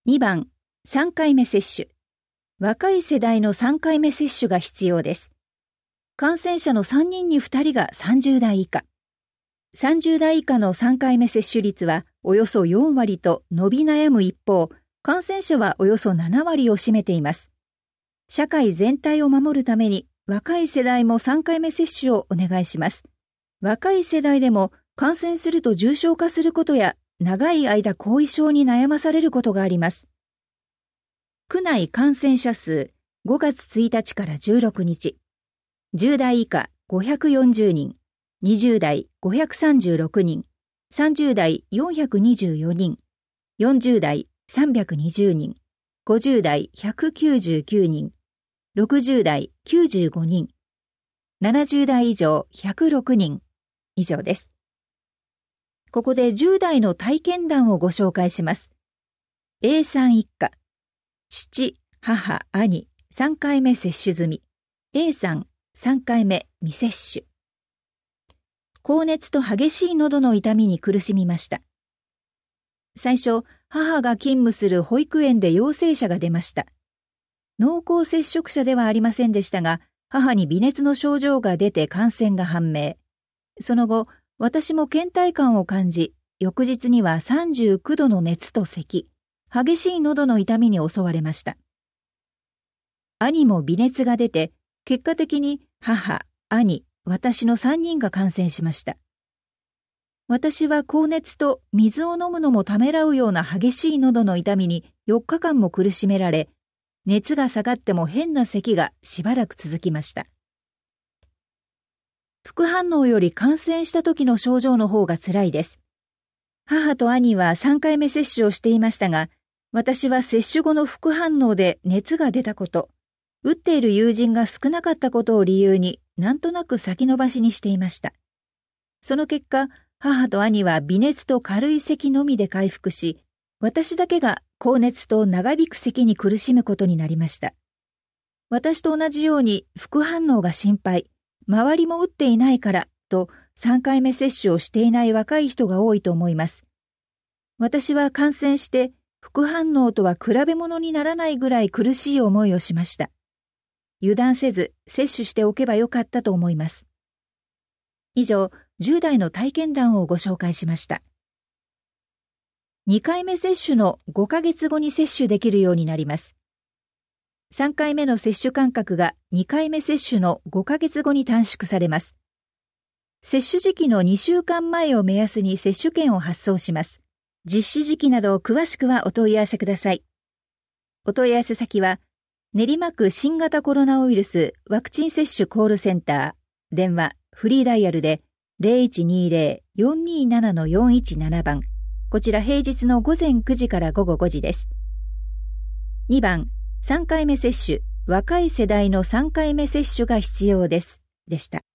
2番、3回目接種。若い世代の3回目接種が必要です。感染者の3人に2人が30代以下。30代以下の3回目接種率はおよそ4割と伸び悩む一方、感染者はおよそ7割を占めています。社会全体を守るために若い世代も3回目接種をお願いします。若い世代でも感染すると重症化することや長い間後遺症に悩まされることがあります。区内感染者数5月1日から16日。10代以下540人、20代536人、30代424人、40代320人、50代199人、60代95人、70代以上106人以上です。ここで10代の体験談をご紹介します。A さん一家、父、母、兄、3回目接種済み。A さん、3回目未接種。高熱と激しい喉の痛みに苦しみました。最初、母が勤務する保育園で陽性者が出ました。濃厚接触者ではありませんでしたが、母に微熱の症状が出て感染が判明。その後、私も倦怠感を感じ、翌日には39度の熱と咳、激しい喉の痛みに襲われました。兄も微熱が出て、結果的に母、兄、私の3人が感染しました。私は高熱と水を飲むのもためらうような激しい喉の痛みに4日間も苦しめられ、熱が下がっても変な咳がしばらく続きました。副反応より感染した時の症状の方が辛いです。母と兄は3回目接種をしていましたが、私は接種後の副反応で熱が出たこと、打っている友人が少なかったことを理由になんとなく先延ばしにしていました。その結果、母と兄は微熱と軽い咳のみで回復し、私だけが高熱と長引く咳に苦しむことになりました。私と同じように副反応が心配、周りも打っていないからと3回目接種をしていない若い人が多いと思います。私は感染して副反応とは比べ物にならないぐらい苦しい思いをしました。油断せず接種しておけばよかったと思います。以上、10代の体験談をご紹介しました。2回目接種の5ヶ月後に接種できるようになります。3回目の接種間隔が2回目接種の5ヶ月後に短縮されます。接種時期の2週間前を目安に接種券を発送します。実施時期など詳しくはお問い合わせください。お問い合わせ先は、練馬区新型コロナウイルスワクチン接種コールセンター、電話、フリーダイヤルで 0120-427-417 番。こちら平日の午前9時から午後5時です。2番、3回目接種、若い世代の3回目接種が必要です。でした。